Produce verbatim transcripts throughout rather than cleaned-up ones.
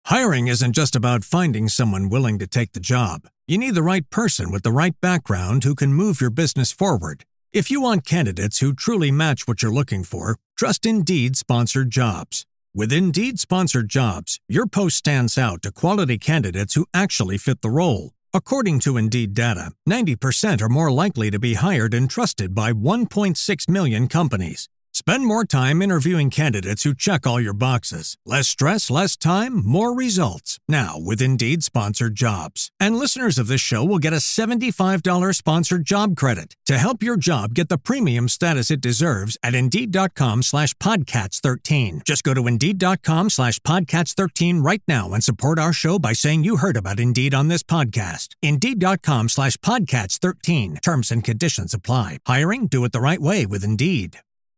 Hiring isn't just about finding someone willing to take the job. You need the right person with the right background who can move your business forward. If you want candidates who truly match what you're looking for, trust Indeed Sponsored Jobs. With Indeed Sponsored Jobs, your post stands out to quality candidates who actually fit the role. According to Indeed data, ninety percent are more likely to be hired and trusted by one point six million companies. Spend more time interviewing candidates who check all your boxes. Less stress, less time, more results. Now with Indeed Sponsored Jobs. And listeners of this show will get a seventy-five dollars sponsored job credit to help your job get the premium status it deserves at Indeed.com slash Podcats 13. Just go to Indeed.com slash Podcats 13 right now and support our show by saying you heard about Indeed on this podcast. Indeed.com slash Podcats 13. Terms and conditions apply. Hiring? Do it the right way with Indeed.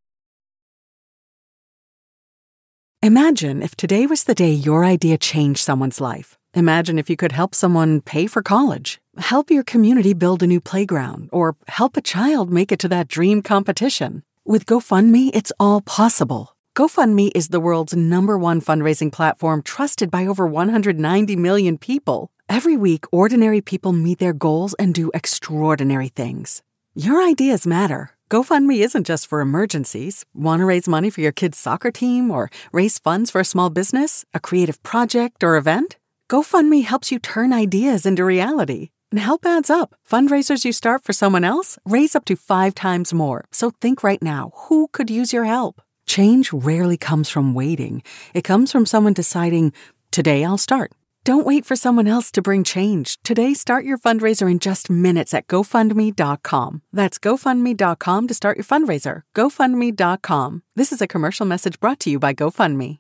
Imagine if today was the day your idea changed someone's life. Imagine if you could help someone pay for college, help your community build a new playground, or help a child make it to that dream competition. With GoFundMe, it's all possible. GoFundMe is the world's number one fundraising platform trusted by over one hundred ninety million people. Every week, ordinary people meet their goals and do extraordinary things. Your ideas matter. GoFundMe isn't just for emergencies. Want to raise money for your kid's soccer team or raise funds for a small business, a creative project, or event? GoFundMe helps you turn ideas into reality. And help adds up. Fundraisers you start for someone else raise up to five times more. So think right now, who could use your help? Change rarely comes from waiting. It comes from someone deciding, today I'll start. Don't wait for someone else to bring change. Today, start your fundraiser in just minutes at GoFundMe dot com. That's GoFundMe dot com to start your fundraiser. GoFundMe dot com. This is a commercial message brought to you by GoFundMe.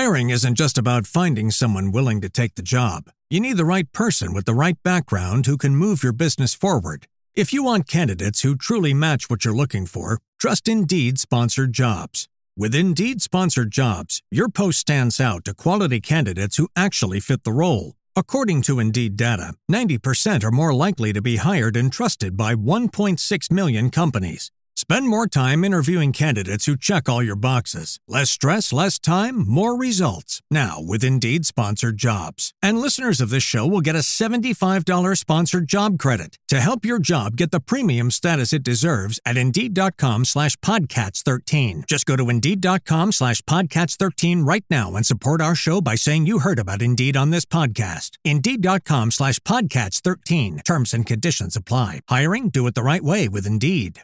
Hiring isn't just about finding someone willing to take the job. You need the right person with the right background who can move your business forward. If you want candidates who truly match what you're looking for, trust Indeed Sponsored Jobs. With Indeed Sponsored Jobs, your post stands out to quality candidates who actually fit the role. According to Indeed data, ninety percent are more likely to be hired and trusted by one point six million companies. Spend more time interviewing candidates who check all your boxes. Less stress, less time, more results. Now with Indeed Sponsored Jobs. And listeners of this show will get a seventy-five dollars sponsored job credit to help your job get the premium status it deserves at Indeed.com slash Podcats 13. Just go to Indeed.com slash Podcats 13 right now and support our show by saying you heard about Indeed on this podcast. Indeed.com slash Podcats 13. Terms and conditions apply. Hiring? Do it the right way with Indeed.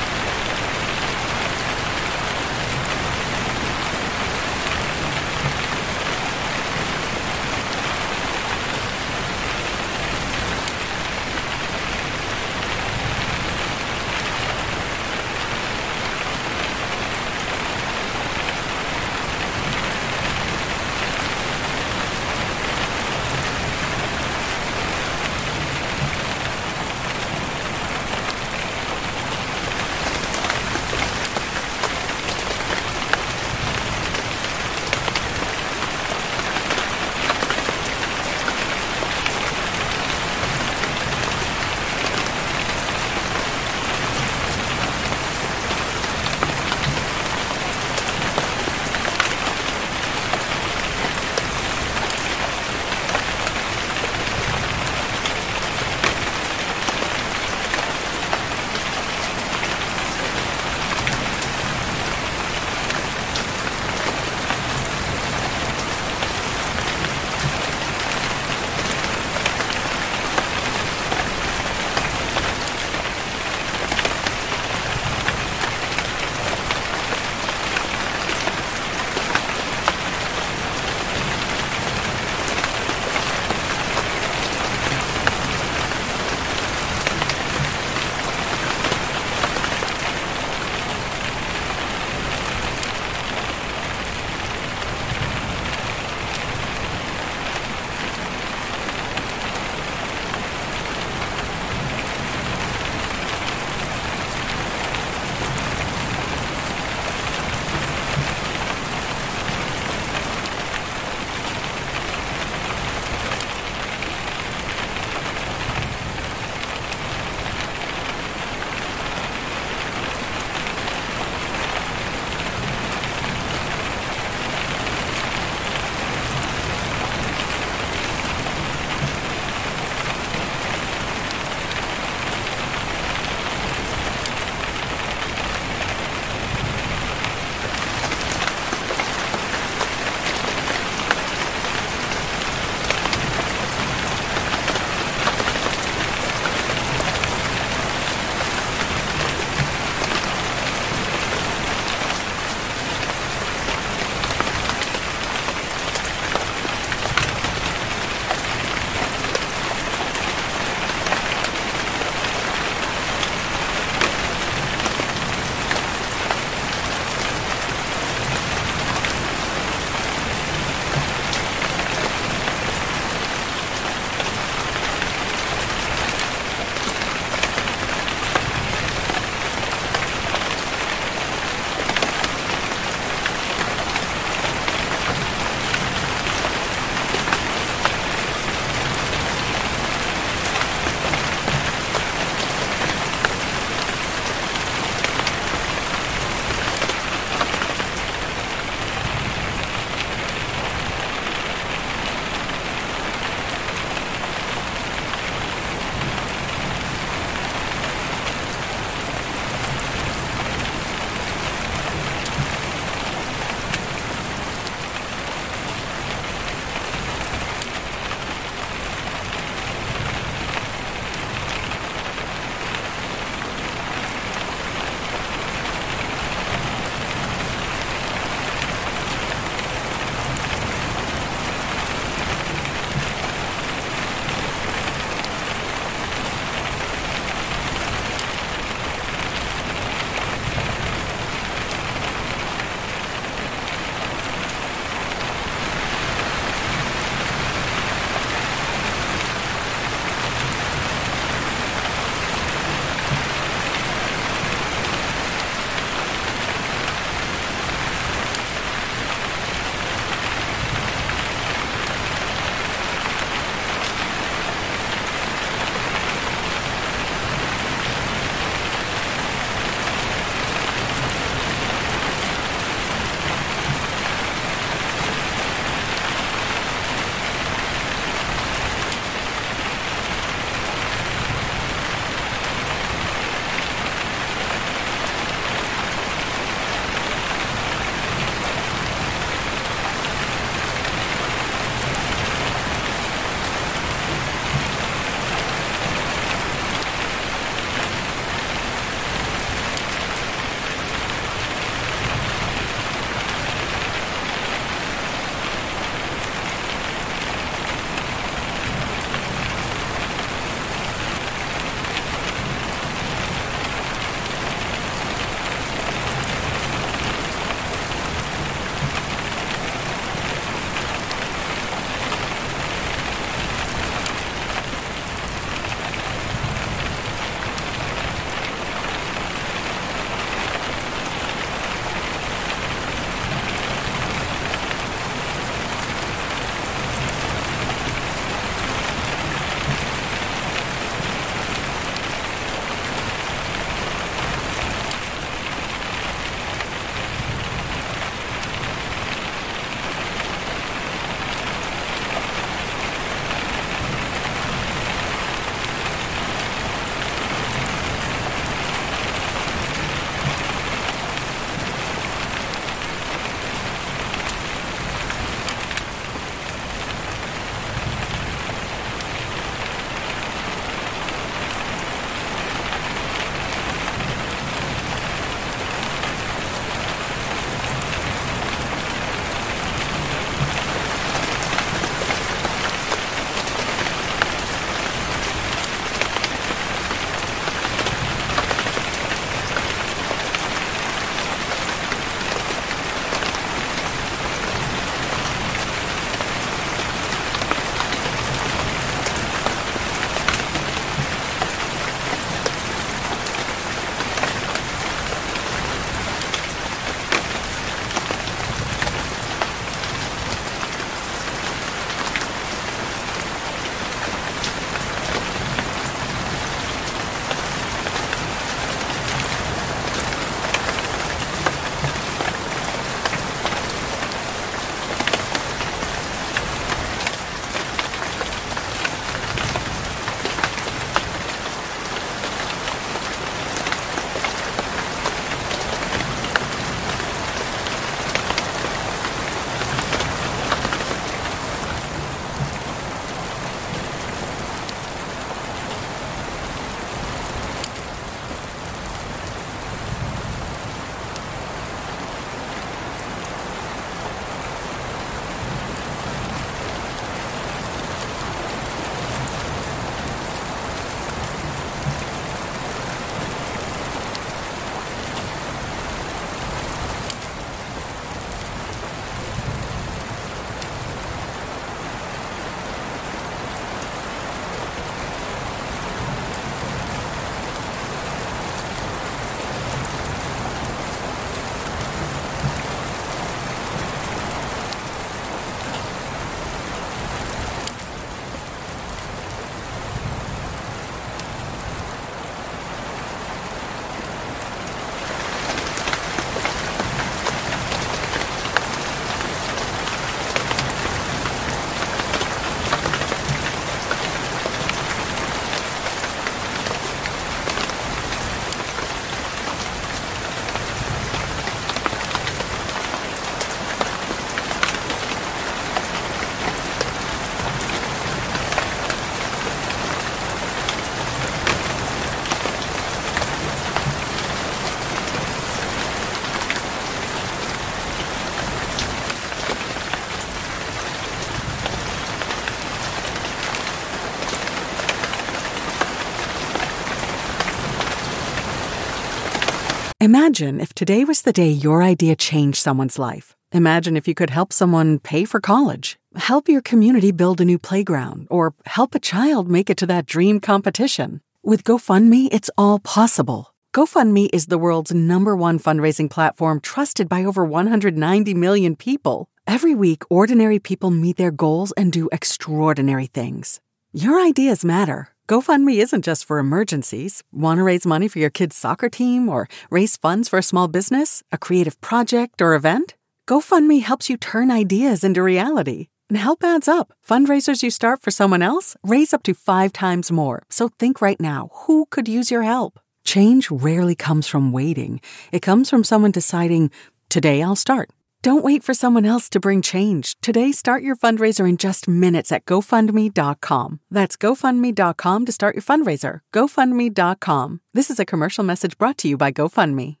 Imagine if today was the day your idea changed someone's life. Imagine if you could help someone pay for college, help your community build a new playground, or help a child make it to that dream competition. With GoFundMe, it's all possible. GoFundMe is the world's number one fundraising platform trusted by over one hundred ninety million people. Every week, ordinary people meet their goals and do extraordinary things. Your ideas matter. GoFundMe isn't just for emergencies. Want to raise money for your kid's soccer team or raise funds for a small business, a creative project, or event? GoFundMe helps you turn ideas into reality. And help adds up. Fundraisers you start for someone else raise up to five times more. So think right now, who could use your help? Change rarely comes from waiting. It comes from someone deciding, today I'll start. Don't wait for someone else to bring change. Today, start your fundraiser in just minutes at GoFundMe dot com. That's GoFundMe dot com to start your fundraiser. GoFundMe dot com. This is a commercial message brought to you by GoFundMe.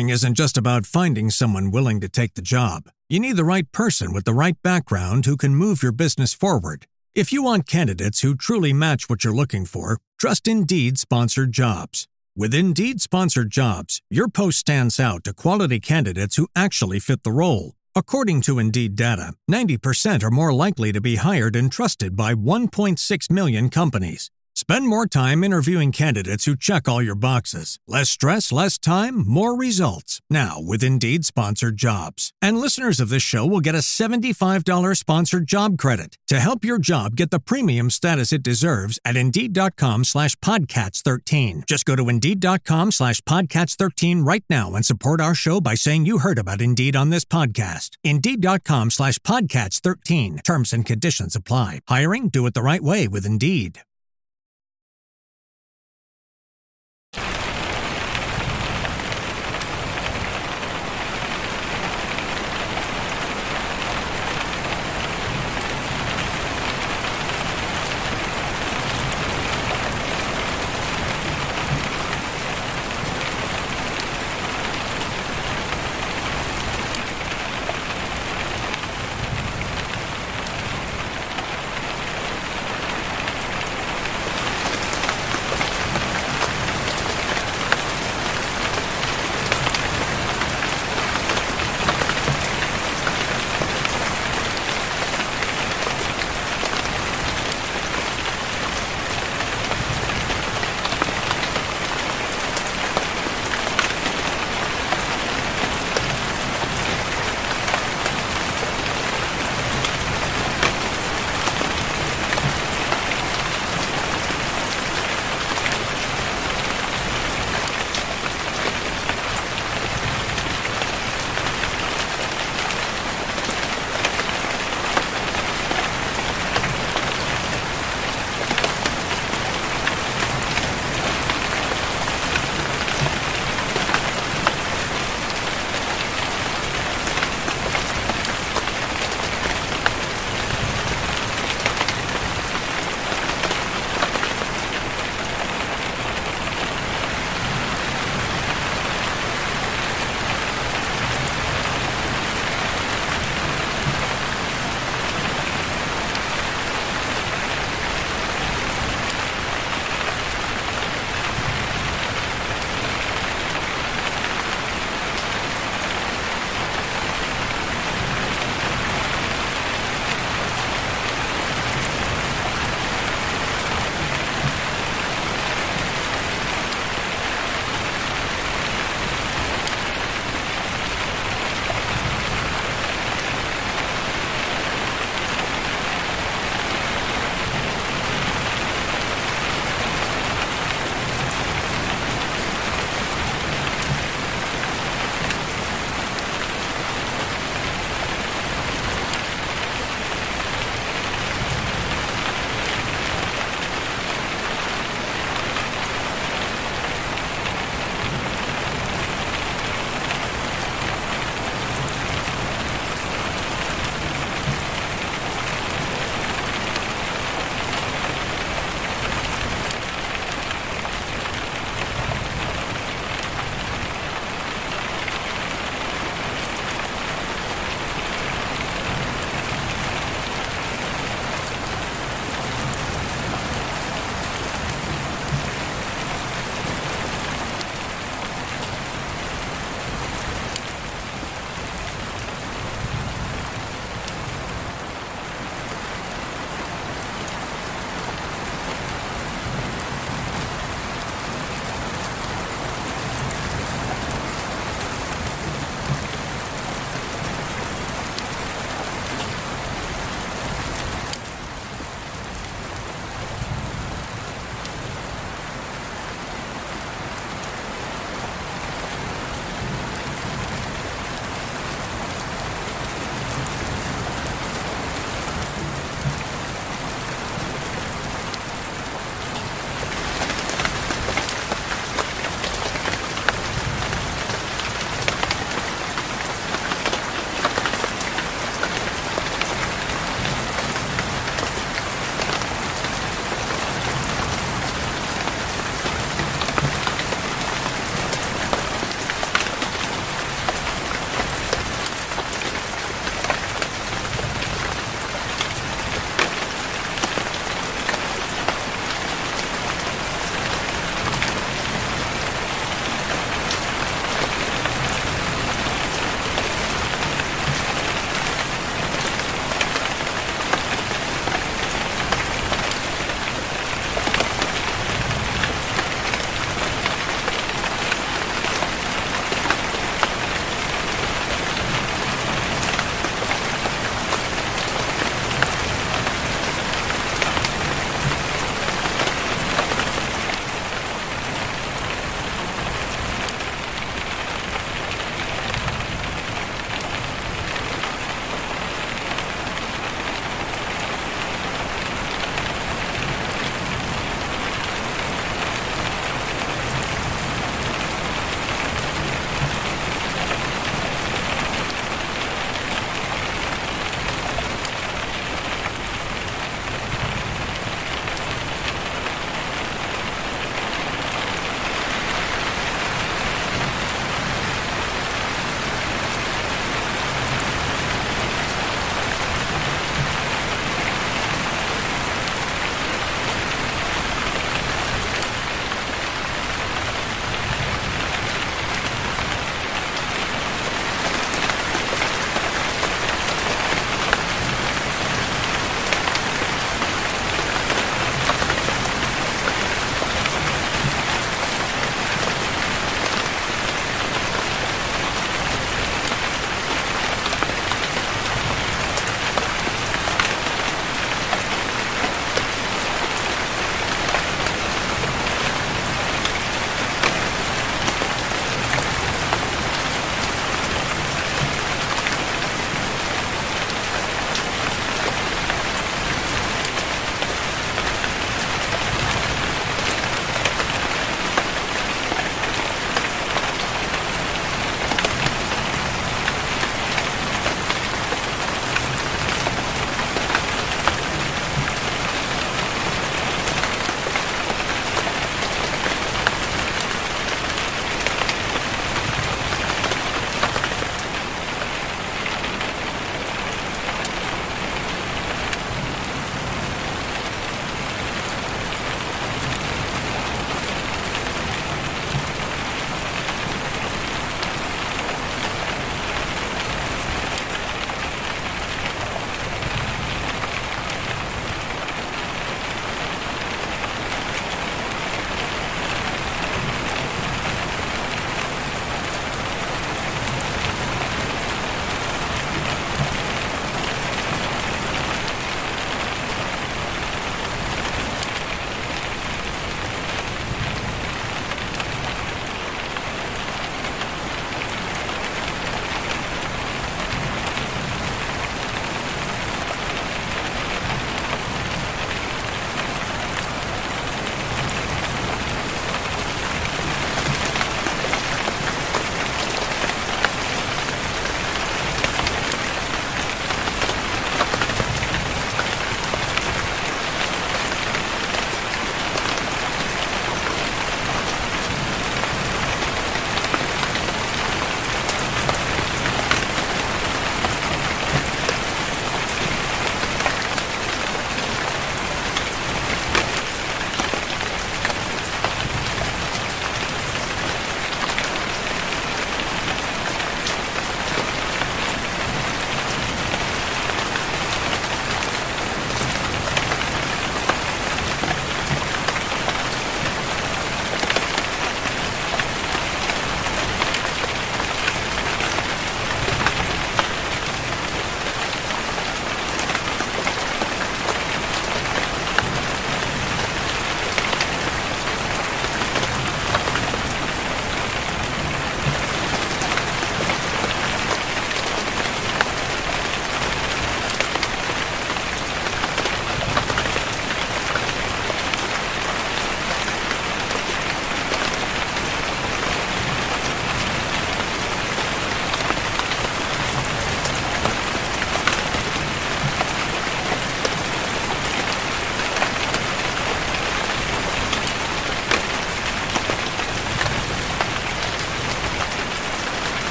Hiring isn't just about finding someone willing to take the job. You need the right person with the right background who can move your business forward. If you want candidates who truly match what you're looking for, trust Indeed Sponsored Jobs. With Indeed Sponsored Jobs, your post stands out to quality candidates who actually fit the role. According to Indeed data, ninety percent are more likely to be hired and trusted by one point six million companies. Spend more time interviewing candidates who check all your boxes. Less stress, less time, more results. Now with Indeed Sponsored Jobs. And listeners of this show will get a seventy-five dollars sponsored job credit to help your job get the premium status it deserves at Indeed.com slash Podcats13. Just go to Indeed.com slash Podcats13 right now and support our show by saying you heard about Indeed on this podcast. Indeed.com slash Podcats13. Terms and conditions apply. Hiring? Do it the right way with Indeed.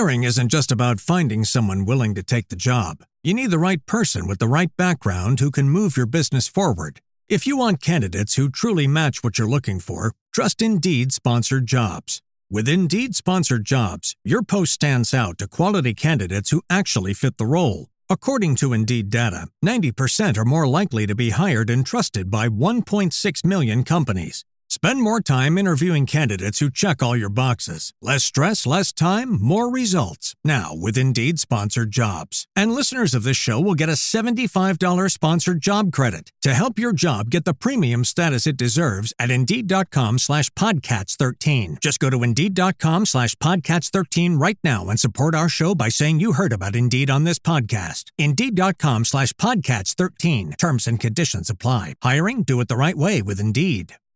Hiring isn't just about finding someone willing to take the job. You need the right person with the right background who can move your business forward. If you want candidates who truly match what you're looking for, trust Indeed Sponsored Jobs. With Indeed Sponsored Jobs, your post stands out to quality candidates who actually fit the role. According to Indeed data, ninety percent are more likely to be hired and trusted by one point six million companies. Spend more time interviewing candidates who check all your boxes. Less stress, less time, more results. Now with Indeed Sponsored Jobs. And listeners of this show will get a seventy-five dollars sponsored job credit to help your job get the premium status it deserves at Indeed.com slash Podcats 13. Just go to Indeed.com slash Podcats 13 right now and support our show by saying you heard about Indeed on this podcast. Indeed.com slash Podcats 13. Terms and conditions apply. Hiring? Do it the right way with Indeed.